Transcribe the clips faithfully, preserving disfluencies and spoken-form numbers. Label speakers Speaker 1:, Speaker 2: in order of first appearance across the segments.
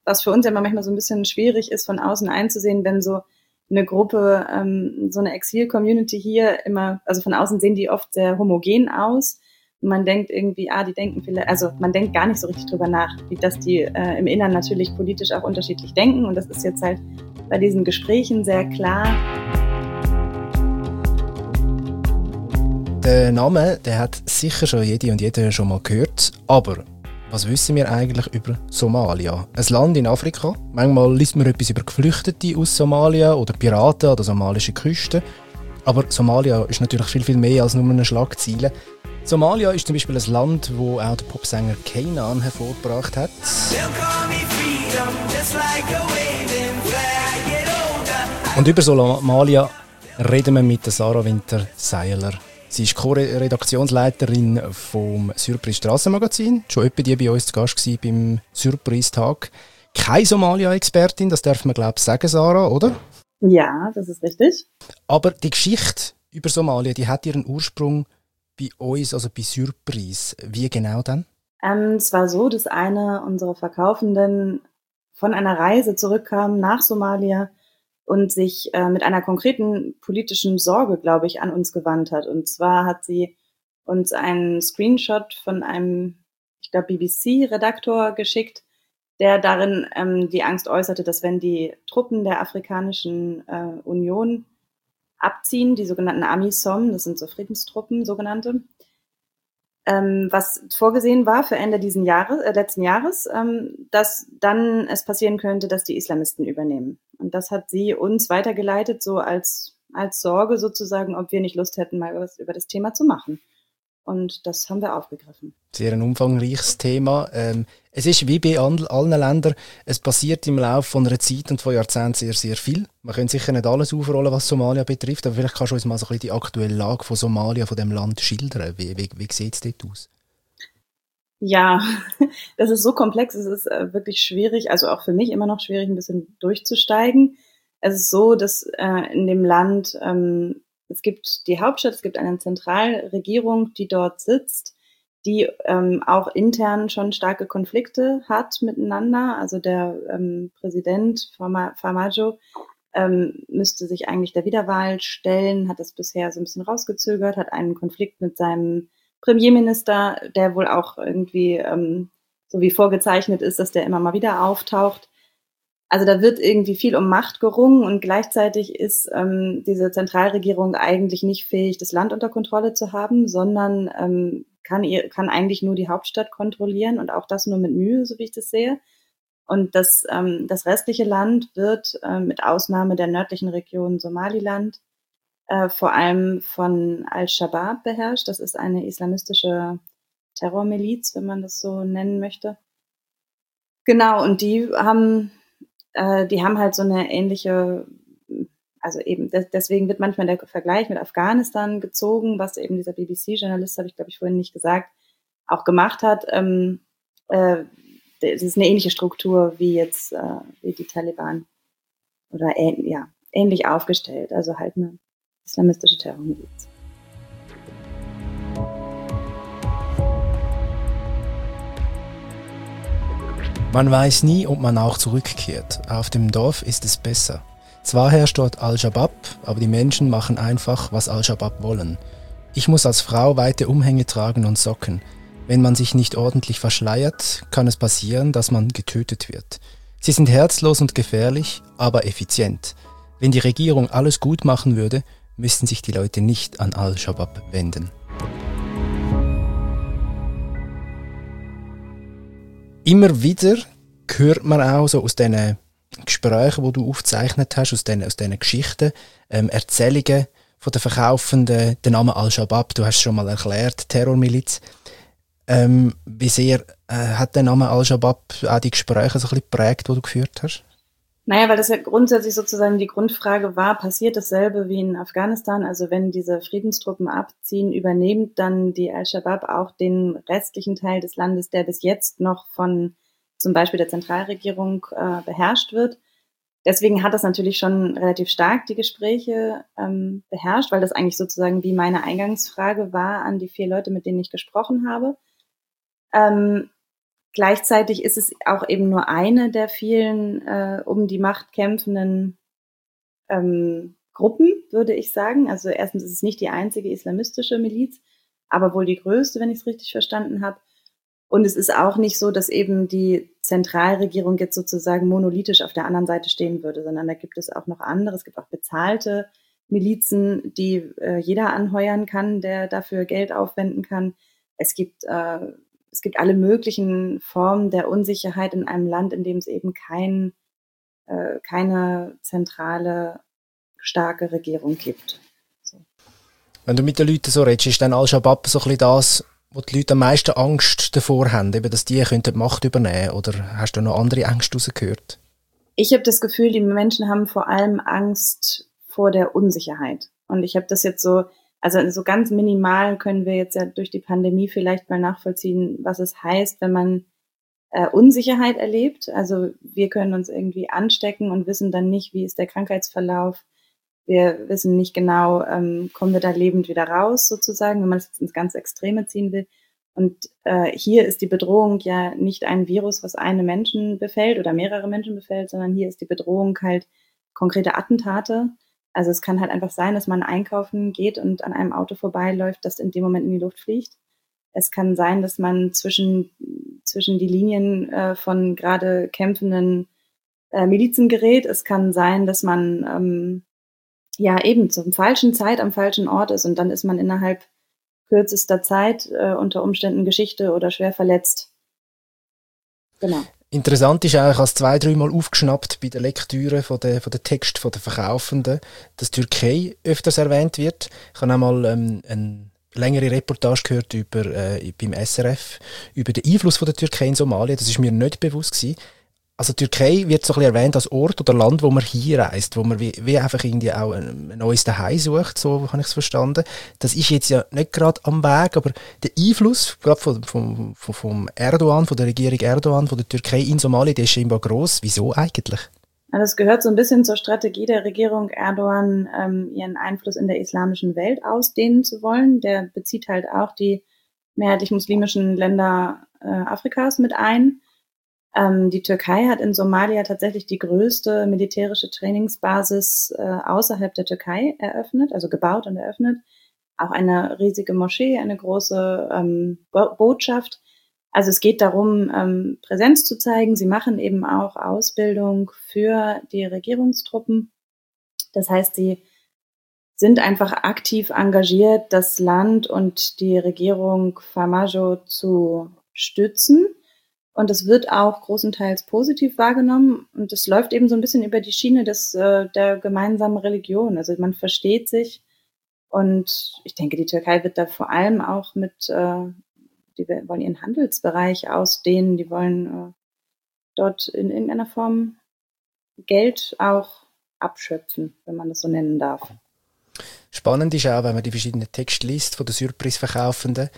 Speaker 1: was für uns ja manchmal so ein bisschen schwierig ist, von außen einzusehen, wenn so eine Gruppe, ähm, so eine Exil-Community hier immer, also von außen sehen die oft sehr homogen aus. Und man denkt irgendwie, ah, die denken vielleicht, also man denkt gar nicht so richtig drüber nach, wie dass die äh, im Inneren natürlich politisch auch unterschiedlich denken. Und das ist jetzt halt bei diesen Gesprächen sehr klar.
Speaker 2: Der Name, der hat sicher schon jede und jeder schon mal gehört, aber was wissen wir eigentlich über Somalia? Ein Land in Afrika. Manchmal liest man etwas über Geflüchtete aus Somalia oder Piraten an der somalischen Küste. Aber Somalia ist natürlich viel, viel mehr als nur eine Schlagzeile. Somalia ist zum Beispiel ein Land, wo auch der Popsänger Keynan hervorgebracht hat. Und über Somalia reden wir mit Sarah Winter-Seiler. Sie ist Co-Redaktionsleiterin vom Surprise Strassenmagazin. Schon etwa die bei uns zu Gast gewesen beim Surprise-Tag. Keine Somalia-Expertin, das darf man glaube ich sagen, Sarah, oder?
Speaker 1: Ja, das ist richtig.
Speaker 2: Aber die Geschichte über Somalia, die hat ihren Ursprung bei uns, also bei Surprise. Wie genau dann?
Speaker 1: Ähm, es war so, dass eine unserer Verkaufenden von einer Reise zurückkam nach Somalia und sich äh, mit einer konkreten politischen Sorge, glaube ich, an uns gewandt hat. Und zwar hat sie uns einen Screenshot von einem, ich glaube, B B C-Redaktor geschickt, der darin ähm, die Angst äußerte, dass wenn die Truppen der Afrikanischen äh, Union abziehen, die sogenannten AMISOM, das sind so Friedenstruppen, sogenannte, ähm, was vorgesehen war für Ende diesen Jahres, äh, letzten Jahres, ähm, dass dann es passieren könnte, dass die Islamisten übernehmen. Und das hat sie uns weitergeleitet, so als, als Sorge sozusagen, ob wir nicht Lust hätten, mal was über das Thema zu machen. Und das haben wir aufgegriffen.
Speaker 2: Sehr ein umfangreiches Thema. Ähm, es ist wie bei allen Ländern, es passiert im Laufe von einer Zeit und von Jahrzehnten sehr, sehr viel. Man kann sicher nicht alles aufrollen, was Somalia betrifft, aber vielleicht kannst du uns mal so ein bisschen die aktuelle Lage von Somalia, von dem Land schildern. Wie, wie, wie sieht es dort aus?
Speaker 1: Ja, das ist so komplex, es ist äh, wirklich schwierig, also auch für mich immer noch schwierig, ein bisschen durchzusteigen. Es ist so, dass äh, in dem Land, ähm, es gibt die Hauptstadt, es gibt eine Zentralregierung, die dort sitzt, die ähm, auch intern schon starke Konflikte hat miteinander. Also der ähm, Präsident Farma- Farmajo ähm, müsste sich eigentlich der Wiederwahl stellen, hat das bisher so ein bisschen rausgezögert, hat einen Konflikt mit seinem Premierminister, der wohl auch irgendwie ähm, so wie vorgezeichnet ist, dass der immer mal wieder auftaucht. Also da wird irgendwie viel um Macht gerungen und gleichzeitig ist ähm, diese Zentralregierung eigentlich nicht fähig, das Land unter Kontrolle zu haben, sondern ähm, kann, ihr, kann eigentlich nur die Hauptstadt kontrollieren und auch das nur mit Mühe, so wie ich das sehe. Und das, ähm, das restliche Land wird äh, mit Ausnahme der nördlichen Region Somaliland äh, vor allem von Al-Shabaab beherrscht. Das ist eine islamistische Terrormiliz, wenn man das so nennen möchte. Genau, und die haben, äh, die haben halt so eine ähnliche, also eben, des, deswegen wird manchmal der Vergleich mit Afghanistan gezogen, was eben dieser B B C-Journalist, habe ich glaube ich vorhin nicht gesagt, auch gemacht hat. Ähm, äh, das ist eine ähnliche Struktur wie jetzt äh, wie die Taliban oder ähn, ja, ähnlich aufgestellt, also halt eine islamistische Terrormiliz.
Speaker 2: Man weiß nie, ob man auch zurückkehrt. Auf dem Dorf ist es besser. Zwar herrscht dort Al-Shabaab, aber die Menschen machen einfach, was Al-Shabaab wollen. Ich muss als Frau weite Umhänge tragen und Socken. Wenn man sich nicht ordentlich verschleiert, kann es passieren, dass man getötet wird. Sie sind herzlos und gefährlich, aber effizient. Wenn die Regierung alles gut machen würde, müssten sich die Leute nicht an Al-Shabaab wenden. Immer wieder hört man auch so aus diesen Gesprächen, die du aufgezeichnet hast, aus diesen, aus diesen Geschichten, ähm, Erzählungen von den Verkaufenden, den Namen Al-Shabaab, du hast es schon mal erklärt, Terrormiliz. Ähm, wie sehr äh, hat der Name Al-Shabaab auch die Gespräche so ein bisschen geprägt, die du geführt hast?
Speaker 1: Naja, weil das ja grundsätzlich sozusagen die Grundfrage war, passiert dasselbe wie in Afghanistan? Also wenn diese Friedenstruppen abziehen, übernimmt dann die Al-Shabaab auch den restlichen Teil des Landes, der bis jetzt noch von zum Beispiel der Zentralregierung äh, beherrscht wird. Deswegen hat das natürlich schon relativ stark die Gespräche ähm, beherrscht, weil das eigentlich sozusagen wie meine Eingangsfrage war an die vier Leute, mit denen ich gesprochen habe. Ähm, Gleichzeitig ist es auch eben nur eine der vielen äh, um die Macht kämpfenden ähm, Gruppen, würde ich sagen. Also erstens ist es nicht die einzige islamistische Miliz, aber wohl die größte, wenn ich es richtig verstanden habe. Und es ist auch nicht so, dass eben die Zentralregierung jetzt sozusagen monolithisch auf der anderen Seite stehen würde, sondern da gibt es auch noch andere. Es gibt auch bezahlte Milizen, die äh, jeder anheuern kann, der dafür Geld aufwenden kann. Es gibt, äh, es gibt alle möglichen Formen der Unsicherheit in einem Land, in dem es eben kein, äh, keine zentrale, starke Regierung gibt. So.
Speaker 2: Wenn du mit den Leuten so redest, ist dann Al-Shabaab so ein bisschen das, wo die Leute am meisten Angst davor haben, eben, dass die die Macht übernehmen könnten? Oder hast du noch andere Ängste rausgehört?
Speaker 1: Ich habe das Gefühl, die Menschen haben vor allem Angst vor der Unsicherheit. Und ich habe das jetzt so, also so ganz minimal können wir jetzt ja durch die Pandemie vielleicht mal nachvollziehen, was es heißt, wenn man äh, Unsicherheit erlebt. Also wir können uns irgendwie anstecken und wissen dann nicht, wie ist der Krankheitsverlauf. Wir wissen nicht genau, ähm, kommen wir da lebend wieder raus, sozusagen, wenn man es jetzt ins ganz Extreme ziehen will. Und äh, hier ist die Bedrohung ja nicht ein Virus, was eine Menschen befällt oder mehrere Menschen befällt, sondern hier ist die Bedrohung halt konkrete Attentate. Also es kann halt einfach sein, dass man einkaufen geht und an einem Auto vorbeiläuft, das in dem Moment in die Luft fliegt. Es kann sein, dass man zwischen, zwischen die Linien äh, von gerade kämpfenden äh, Milizen gerät. Es kann sein, dass man ähm, ja eben zur falschen Zeit am falschen Ort ist und dann ist man innerhalb kürzester Zeit äh, unter Umständen Geschichte oder schwer verletzt. Genau.
Speaker 2: Interessant ist auch, ich habe es zwei, dreimal aufgeschnappt bei der Lektüre von der, von der Text von den Verkaufenden, dass Türkei öfters erwähnt wird. Ich habe einmal ähm, eine längere Reportage gehört über, äh, beim S R F über den Einfluss von der Türkei in Somalia. Das ist mir nicht bewusst gewesen. Also die Türkei wird so ein bisschen erwähnt als Ort oder Land, wo man hinreist, wo man wie, wie einfach irgendwie auch ein neues Zuhause sucht, so habe ich es verstanden. Das ist jetzt ja nicht gerade am Weg, aber der Einfluss gerade vom, vom, vom Erdogan, von der Regierung Erdogan, von der Türkei in Somalia, der ist scheinbar gross. Wieso eigentlich?
Speaker 1: Also es gehört so ein bisschen zur Strategie der Regierung Erdogan, ähm, ihren Einfluss in der islamischen Welt ausdehnen zu wollen. Der bezieht halt auch die mehrheitlich muslimischen Länder äh, Afrikas mit ein. Ähm, die Türkei hat in Somalia tatsächlich die größte militärische Trainingsbasis äh, außerhalb der Türkei eröffnet, also gebaut und eröffnet. Auch eine riesige Moschee, eine große ähm, Bo- Botschaft. Also es geht darum, ähm, Präsenz zu zeigen. Sie machen eben auch Ausbildung für die Regierungstruppen. Das heißt, sie sind einfach aktiv engagiert, das Land und die Regierung Farmajo zu stützen. Und es wird auch großenteils positiv wahrgenommen. Und es läuft eben so ein bisschen über die Schiene des, äh, der gemeinsamen Religion. Also man versteht sich. Und ich denke, die Türkei wird da vor allem auch mit, äh, die wollen ihren Handelsbereich ausdehnen. Die wollen äh, dort in irgendeiner Form Geld auch abschöpfen, wenn man das so nennen darf.
Speaker 2: Spannend ist auch, wenn man die verschiedenen Texte liest von den Surprise-Verkaufenden.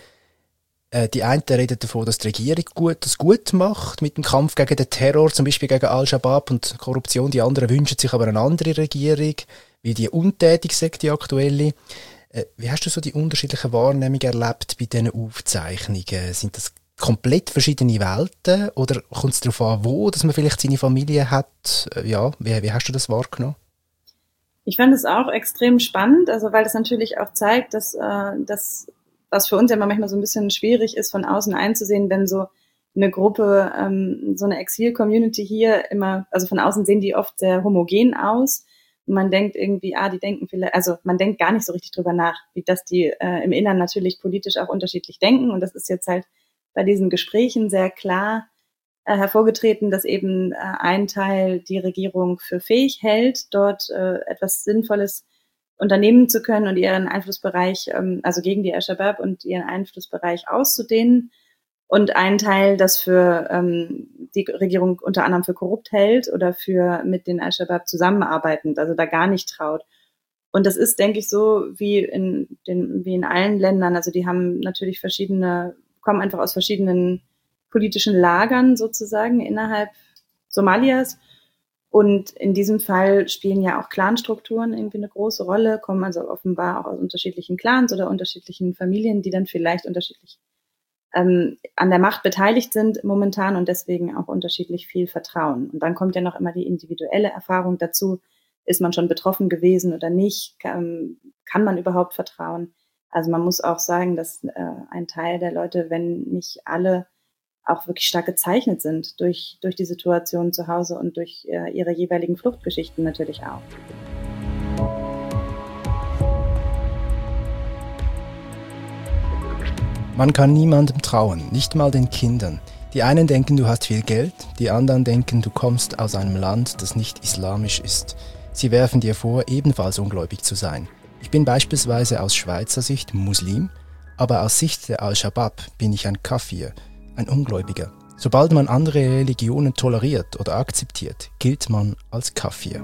Speaker 2: Die einen reden davon, dass die Regierung gut, das gut macht mit dem Kampf gegen den Terror, zum Beispiel gegen Al-Shabaab und Korruption. Die anderen wünschen sich aber eine andere Regierung, wie die untätig sagt, die aktuelle. Wie hast du so die unterschiedlichen Wahrnehmungen erlebt bei diesen Aufzeichnungen? Sind das komplett verschiedene Welten oder kommt es darauf an, wo, dass man vielleicht seine Familie hat? Ja, wie, wie hast du das wahrgenommen?
Speaker 1: Ich fand es auch extrem spannend, also weil das natürlich auch zeigt, dass äh, das was für uns ja manchmal so ein bisschen schwierig ist, von außen einzusehen, wenn so eine Gruppe, ähm, so eine Exil-Community hier immer, also von außen sehen die oft sehr homogen aus. Und man denkt irgendwie, ah, die denken vielleicht, also man denkt gar nicht so richtig drüber nach, wie dass die äh, im Inneren natürlich politisch auch unterschiedlich denken. Und das ist jetzt halt bei diesen Gesprächen sehr klar äh, hervorgetreten, dass eben äh, ein Teil die Regierung für fähig hält, dort äh, etwas Sinnvolles unternehmen zu können und ihren Einflussbereich, ähm, also gegen die Al-Shabaab und ihren Einflussbereich auszudehnen. Und ein Teil, das für ähm, die Regierung unter anderem für korrupt hält oder für mit den Al-Shabaab zusammenarbeitend, also da gar nicht traut. Und das ist, denke ich, so wie in den, wie in allen Ländern. Also die haben natürlich verschiedene, kommen einfach aus verschiedenen politischen Lagern sozusagen innerhalb Somalias. Und in diesem Fall spielen ja auch Clanstrukturen irgendwie eine große Rolle, kommen also offenbar auch aus unterschiedlichen Clans oder unterschiedlichen Familien, die dann vielleicht unterschiedlich ähm, an der Macht beteiligt sind momentan und deswegen auch unterschiedlich viel vertrauen. Und dann kommt ja noch immer die individuelle Erfahrung dazu. Ist man schon betroffen gewesen oder nicht? Kann, kann man überhaupt vertrauen? Also man muss auch sagen, dass äh, ein Teil der Leute, wenn nicht alle, auch wirklich stark gezeichnet sind durch, durch die Situation zu Hause und durch äh, ihre jeweiligen Fluchtgeschichten natürlich auch.
Speaker 2: Man kann niemandem trauen, nicht mal den Kindern. Die einen denken, du hast viel Geld, die anderen denken, du kommst aus einem Land, das nicht islamisch ist. Sie werfen dir vor, ebenfalls ungläubig zu sein. Ich bin beispielsweise aus Schweizer Sicht Muslim, aber aus Sicht der Al-Shabaab bin ich ein Kafir, ein Ungläubiger. Sobald man andere Religionen toleriert oder akzeptiert, gilt man als Kafir.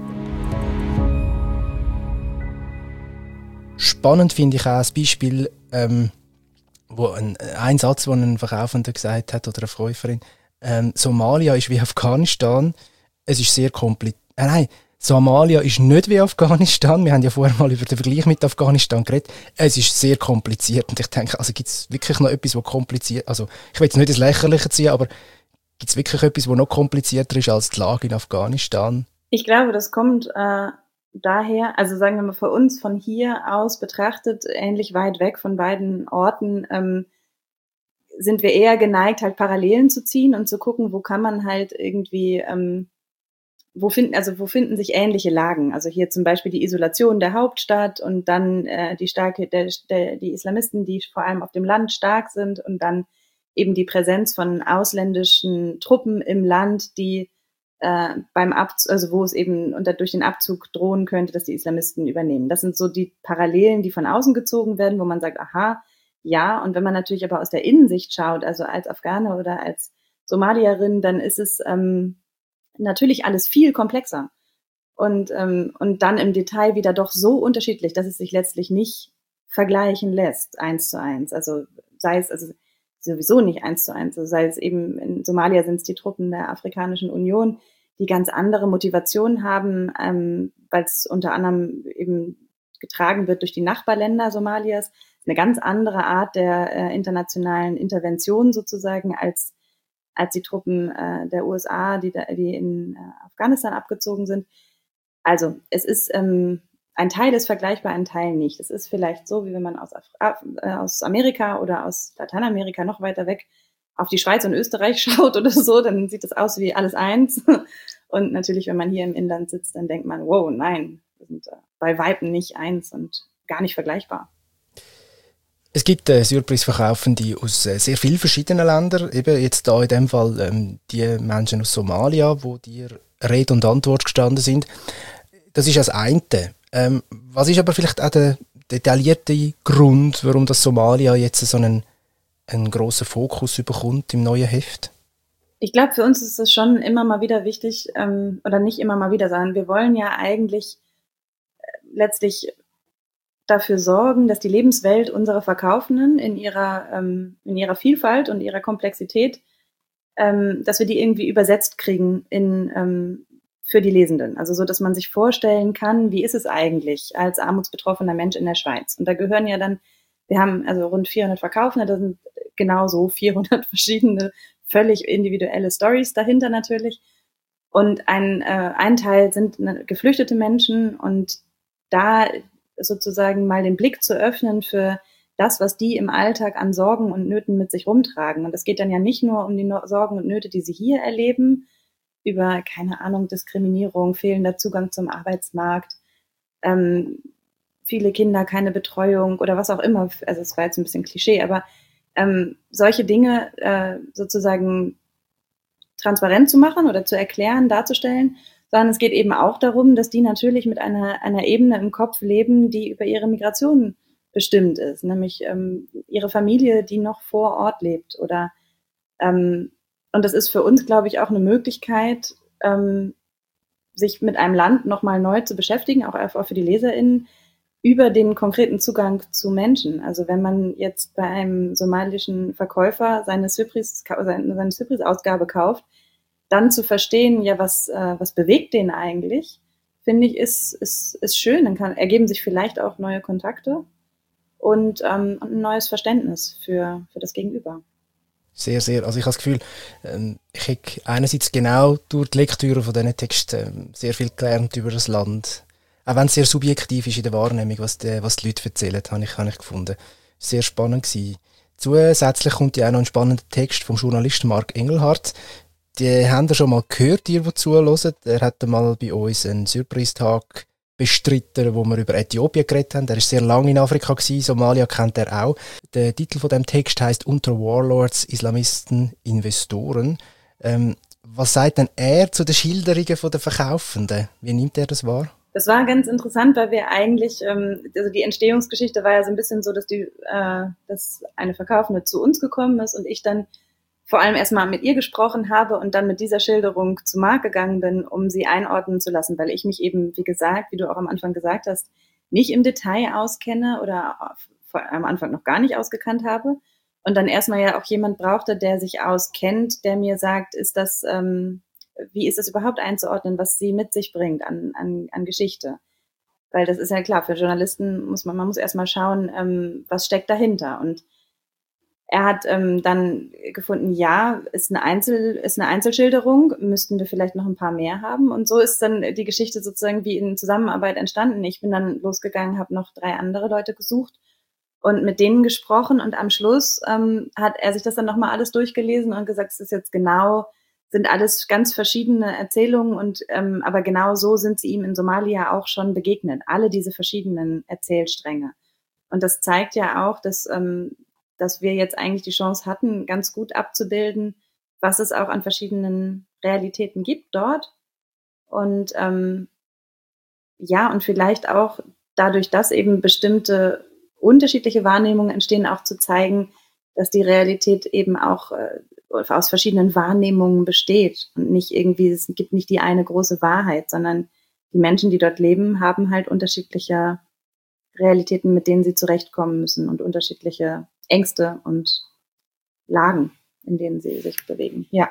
Speaker 2: Spannend finde ich auch das Beispiel, ähm, wo ein, ein Satz, den ein Verkaufender gesagt hat oder eine Verkäuferin, ähm, Somalia ist wie Afghanistan, es ist sehr kompliziert. Äh, nein, Somalia ist nicht wie Afghanistan. Wir haben ja vorher mal über den Vergleich mit Afghanistan geredet. Es ist sehr kompliziert. Und ich denke, also gibt es wirklich noch etwas, was kompliziert, also ich will jetzt nicht ins Lächerliche ziehen, aber gibt es wirklich etwas, was noch komplizierter ist als die Lage in Afghanistan?
Speaker 1: Ich glaube, das kommt äh, daher, also sagen wir mal für uns von hier aus betrachtet, ähnlich weit weg von beiden Orten, ähm, sind wir eher geneigt, halt Parallelen zu ziehen und zu gucken, wo kann man halt irgendwie ähm, Wo finden, also wo finden sich ähnliche Lagen? Also hier zum Beispiel die Isolation der Hauptstadt und dann äh, die starke, der, der, die Islamisten, die vor allem auf dem Land stark sind und dann eben die Präsenz von ausländischen Truppen im Land, die äh, beim Abzug, also wo es eben unter durch den Abzug drohen könnte, dass die Islamisten übernehmen. Das sind so die Parallelen, die von außen gezogen werden, wo man sagt, aha, ja. Und wenn man natürlich aber aus der Innensicht schaut, also als Afghane oder als Somalierin, dann ist es ähm, natürlich alles viel komplexer und, ähm, und dann im Detail wieder doch so unterschiedlich, dass es sich letztlich nicht vergleichen lässt, eins zu eins. Also sei es also sowieso nicht eins zu eins, also sei es eben in Somalia sind es die Truppen der Afrikanischen Union, die ganz andere Motivationen haben, ähm, weil es unter anderem eben getragen wird durch die Nachbarländer Somalias, eine ganz andere Art der äh, internationalen Intervention sozusagen als als die Truppen äh, der U S A, die, da, die in äh, Afghanistan abgezogen sind. Also es ist, ähm, ein Teil ist vergleichbar, ein Teil nicht. Es ist vielleicht so, wie wenn man aus, Af- äh, aus Amerika oder aus Lateinamerika noch weiter weg auf die Schweiz und Österreich schaut oder so, dann sieht das aus wie alles eins. Und natürlich, wenn man hier im Inland sitzt, dann denkt man, wow, nein, wir sind äh, bei Weitem nicht eins und gar nicht vergleichbar.
Speaker 2: Es gibt äh, Surprise-Verkaufende aus äh, sehr vielen verschiedenen Ländern. Eben jetzt da in dem Fall ähm, die Menschen aus Somalia, wo dir Rede und Antwort gestanden sind. Das ist das eine. Ähm, was ist aber vielleicht auch der detaillierte Grund, warum das Somalia jetzt so einen, einen grossen Fokus bekommt im neuen Heft?
Speaker 1: Ich glaube, für uns ist es schon immer mal wieder wichtig, ähm, oder nicht immer mal wieder, sondern wir wollen ja eigentlich äh, letztlich dafür sorgen, dass die Lebenswelt unserer Verkaufenden in ihrer, ähm, in ihrer Vielfalt und ihrer Komplexität, ähm, dass wir die irgendwie übersetzt kriegen in, ähm, für die Lesenden. Also so, dass man sich vorstellen kann, wie ist es eigentlich als armutsbetroffener Mensch in der Schweiz? Und da gehören ja dann, wir haben also rund vierhundert Verkaufende, da sind genauso vierhundert verschiedene, völlig individuelle Stories dahinter natürlich. Und ein, äh, ein Teil sind ne, geflüchtete Menschen und da sozusagen mal den Blick zu öffnen für das, was die im Alltag an Sorgen und Nöten mit sich rumtragen. Und es geht dann ja nicht nur um die no- Sorgen und Nöte, die sie hier erleben, über, keine Ahnung, Diskriminierung, fehlender Zugang zum Arbeitsmarkt, ähm, viele Kinder, keine Betreuung oder was auch immer. Also es war jetzt ein bisschen Klischee, aber ähm, solche Dinge äh, sozusagen transparent zu machen oder zu erklären, darzustellen, sondern es geht eben auch darum, dass die natürlich mit einer, einer Ebene im Kopf leben, die über ihre Migration bestimmt ist, nämlich ähm, ihre Familie, die noch vor Ort lebt. Oder ähm, und das ist für uns, glaube ich, auch eine Möglichkeit, ähm, sich mit einem Land nochmal neu zu beschäftigen, auch, auch für die LeserInnen, über den konkreten Zugang zu Menschen. Also wenn man jetzt bei einem somalischen Verkäufer seine Surprise, seine, seine Surprise-Ausgabe kauft, dann zu verstehen, ja, was, äh, was bewegt den eigentlich, finde ich, ist, ist, ist schön. Dann kann, ergeben sich vielleicht auch neue Kontakte und ähm, ein neues Verständnis für, für das Gegenüber.
Speaker 2: Sehr, sehr. Also ich habe das Gefühl, ich habe einerseits genau durch die Lektüre von diesen Texten sehr viel gelernt über das Land. Auch wenn es sehr subjektiv ist in der Wahrnehmung, was die, was die Leute erzählen, habe ich, habe ich gefunden. Sehr spannend gewesen. Zusätzlich kommt ja auch noch ein spannender Text vom Journalisten Marc Engelhardt. Die haben ihr schon mal gehört, ihr, die zuhören. Er hat mal bei uns einen Surprise-Tag bestritten, wo wir über Äthiopien geredet haben. Er war sehr lange in Afrika gewesen. Somalia kennt er auch. Der Titel von dem Text heisst «Unter Warlords, Islamisten, Investoren». Ähm, was sagt denn er zu den Schilderungen der Verkaufenden? Wie nimmt er das wahr?
Speaker 1: Das war ganz interessant, weil wir eigentlich, ähm, also die Entstehungsgeschichte war ja so ein bisschen so, dass die, äh, dass eine Verkaufende zu uns gekommen ist und ich dann vor allem erstmal mit ihr gesprochen habe und dann mit dieser Schilderung zu Marc gegangen bin, um sie einordnen zu lassen, weil ich mich eben, wie gesagt, wie du auch am Anfang gesagt hast, nicht im Detail auskenne oder am Anfang noch gar nicht ausgekannt habe und dann erstmal ja auch jemand brauchte, der sich auskennt, der mir sagt, ist das, ähm, wie ist das überhaupt einzuordnen, was sie mit sich bringt an, an, an Geschichte? Weil das ist ja klar, für Journalisten muss man, man muss erstmal schauen, ähm, was steckt dahinter und er hat ähm, dann gefunden, ja, ist eine, Einzel, ist eine Einzelschilderung, müssten wir vielleicht noch ein paar mehr haben. Und so ist dann die Geschichte sozusagen wie in Zusammenarbeit entstanden. Ich bin dann losgegangen, habe noch drei andere Leute gesucht und mit denen gesprochen. Und am Schluss ähm, hat er sich das dann nochmal alles durchgelesen und gesagt, es ist jetzt genau, sind alles ganz verschiedene Erzählungen. Und ähm, aber genau so sind sie ihm in Somalia auch schon begegnet. Alle diese verschiedenen Erzählstränge. Und das zeigt ja auch, dass ähm, dass wir jetzt eigentlich die Chance hatten, ganz gut abzubilden, was es auch an verschiedenen Realitäten gibt dort. Und ähm, ja, und vielleicht auch dadurch, dass eben bestimmte unterschiedliche Wahrnehmungen entstehen, auch zu zeigen, dass die Realität eben auch äh, aus verschiedenen Wahrnehmungen besteht und nicht irgendwie, es gibt nicht die eine große Wahrheit, sondern die Menschen, die dort leben, haben halt unterschiedliche Realitäten, mit denen sie zurechtkommen müssen und unterschiedliche Ängste und Lagen, in denen sie sich bewegen. Ja.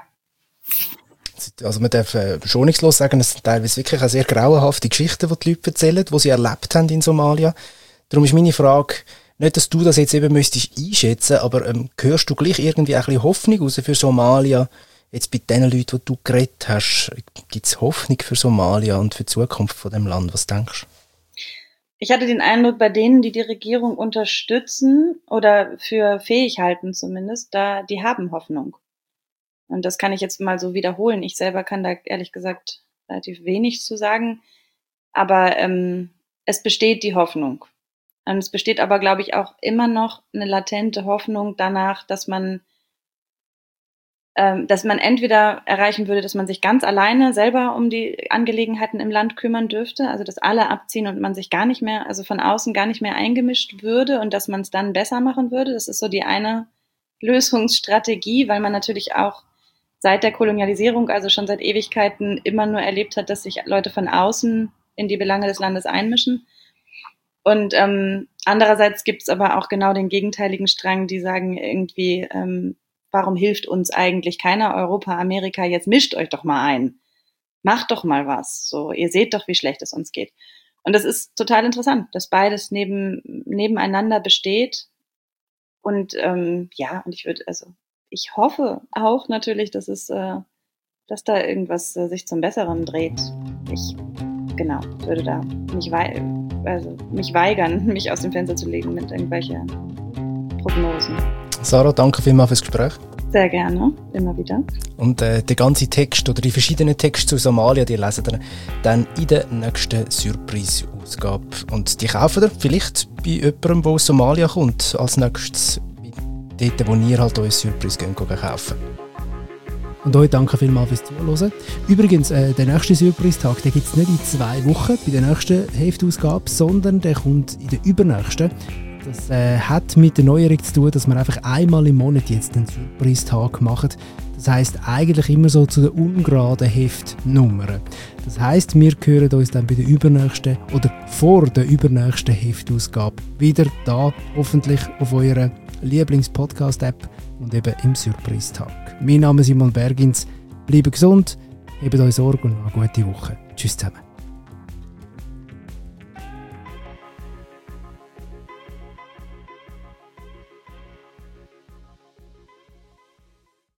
Speaker 2: Also man darf äh, schonungslos sagen, es sind teilweise wirklich eine sehr grauenhafte Geschichten, die die Leute erzählen, die sie erlebt haben in Somalia. Darum ist meine Frage, nicht, dass du das jetzt eben müsstest einschätzen, aber ähm, hörst du gleich irgendwie ein bisschen Hoffnung raus für Somalia? Jetzt bei den Leuten, die du geredet hast, gibt es Hoffnung für Somalia und für die Zukunft von dem Land? Was denkst du?
Speaker 1: Ich hatte den Eindruck, bei denen, die die Regierung unterstützen oder für fähig halten zumindest, da die haben Hoffnung. Und das kann ich jetzt mal so wiederholen. Ich selber kann da ehrlich gesagt relativ wenig zu sagen. Aber ähm, es besteht die Hoffnung. Und es besteht aber, glaube ich, auch immer noch eine latente Hoffnung danach, dass man dass man entweder erreichen würde, dass man sich ganz alleine selber um die Angelegenheiten im Land kümmern dürfte, also dass alle abziehen und man sich gar nicht mehr, also von außen gar nicht mehr eingemischt würde und dass man es dann besser machen würde. Das ist so die eine Lösungsstrategie, weil man natürlich auch seit der Kolonialisierung, also schon seit Ewigkeiten, immer nur erlebt hat, dass sich Leute von außen in die Belange des Landes einmischen. Und ähm, andererseits gibt es aber auch genau den gegenteiligen Strang, die sagen irgendwie, ähm, warum hilft uns eigentlich keiner? Europa, Amerika, jetzt mischt euch doch mal ein. Macht doch mal was. So, ihr seht doch, wie schlecht es uns geht. Und das ist total interessant, dass beides neben, nebeneinander besteht. Und ähm, ja, und ich würde, also ich hoffe auch natürlich, dass es, äh, dass da irgendwas äh, sich zum Besseren dreht. Ich, genau, würde da mich, wei- also mich weigern, mich aus dem Fenster zu legen mit irgendwelchen Prognosen.
Speaker 2: Sarah, danke vielmals fürs Gespräch.
Speaker 1: Sehr gerne, immer wieder.
Speaker 2: Und äh, der ganze Text oder die verschiedenen Texte zu Somalia, die lesen ihr dann in der nächsten Surprise-Ausgabe. Und die kaufen ihr vielleicht bei jemandem, der aus Somalia kommt, als nächstes dort, wo ihr halt euer Surprise gehen, gehen kaufen. Und euch danke vielmals fürs Zuhören. Übrigens, äh, der nächste Surprise-Tag, den gibt es nicht in zwei Wochen bei der nächsten Heftausgabe, sondern der kommt in der übernächsten. Das äh, hat mit der Neuerung zu tun, dass wir einfach einmal im Monat jetzt einen Surprise-Tag machen. Das heisst eigentlich immer so zu den ungeraden Heftnummern. Das heisst, wir hören uns dann bei der übernächsten oder vor der übernächsten Heftausgabe wieder da, hoffentlich auf eurer Lieblings-Podcast-App und eben im Surprise-Tag. Mein Name ist Simon Bergins. Bleibt gesund, hebt euch Sorge und eine gute Woche. Tschüss zusammen.